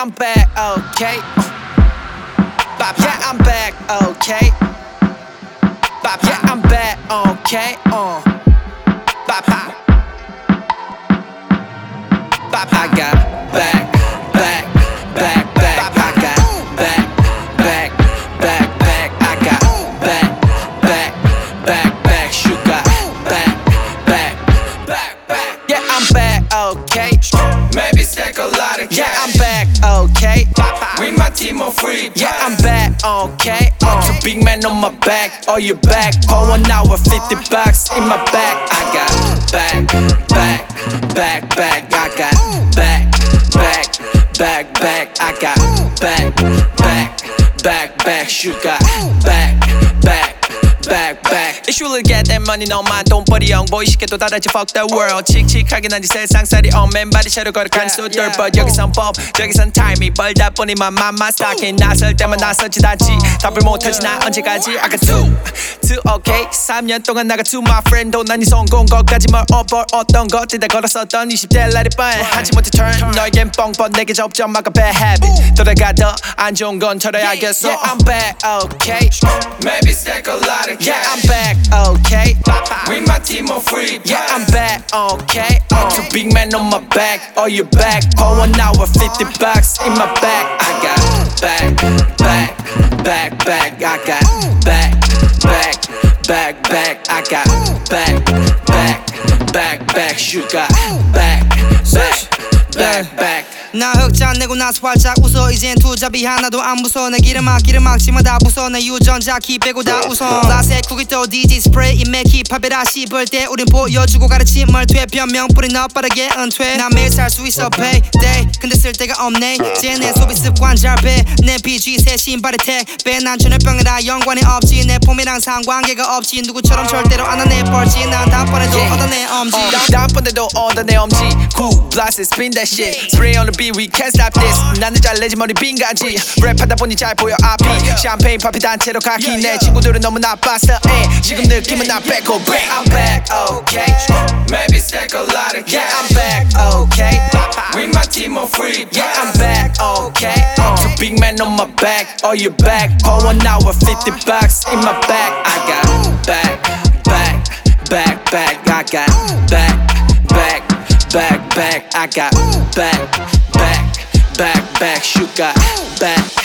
I'm back, okay. Yeah, I'm back, okay. Yeah, I'm back, okay. I got back. I got back. I got back. Sugar, back. Yeah, I'm back, okay. Maybe stack a lot of cash. Yeah, I'm back, okay. With my team on free pass. Yeah, I'm back, okay. So big man on my back, oh you back. For 1 hour, $50 in my back. I got back. I got back. I got back. Sugar, back. If you look at that money, no mind, don't body young boy, 쉽게 또 다르지, fuck the world. 칙칙하게 난지 세상살이 맨발이 샤로 걸어간 수들. But 여기선 법, 저기선 타임이 벌다 보니 my mama stocking. 나설 때만 나서지 않지, 답을 못하지 나 언제까지. I got two, okay. 3년 동안 나가 to my friend도 난 이 성공 것까지 뭘 어떤 것들 다 걸었었던 20대 날이 뻔해. 하지 못해 turn, 너에겐 뻥뻔 내게 접점 막아 bad habit. 돌아가 더 안 좋은 건 털어야겠어. Yeah, I'm back, okay. Maybe stack a lot of cash. Yeah, I'm back, okay. With my team on free pass. Yeah, I'm back, okay. So big man on my back, oh you back. For 1 hour, $50 in my back. I got back. I got back. I got back. Sugar, back. 나 흑자 내고 나서 활짝 웃어. 이젠 투잡이 하나도 안 무서워. 내 길을 막지마 다 부숴. 내 유전자 키 빼고 다 웃어. 글라스에 쿠기 또 DJ 스프레이 인맥 힙합이라 씹을 때 우린 보여주고 가르침 멀퇴 변명 뿌리 너 빠르게 은퇴. 나 매일 살 수 있어 payday 근데 쓸 데가 없네. 쟤네 소비 습관 잘 빼. 내 PG 새 신발에 택배. 난 전염병이라 연관이 없지. 내 폼이랑 상관계가 없지. 누구처럼 절대로 안 하네 뻘지. 난 다음번에도 얻어내 엄지. 다음번에도 얻어내 엄지. Cool, blast it, spin that shit. Spray on the beat, we can't stop this. 나는 잘 내지 머리 빈간지. 랩하다 보니 잘 보여 앞이. 샴페인 파피 단체로 가기. 내 친구들은 너무 나빴어. 지금 느낌은 나 뺏고 back. I'm back, okay. Maybe stack a lot of cash. Yeah, I'm back, okay. With my team on free pass. Yeah, I'm back, okay. So big man on my back, oh you back. For 1 hour, $50 in my back. I got back. I got back. I got back. Sugar, back.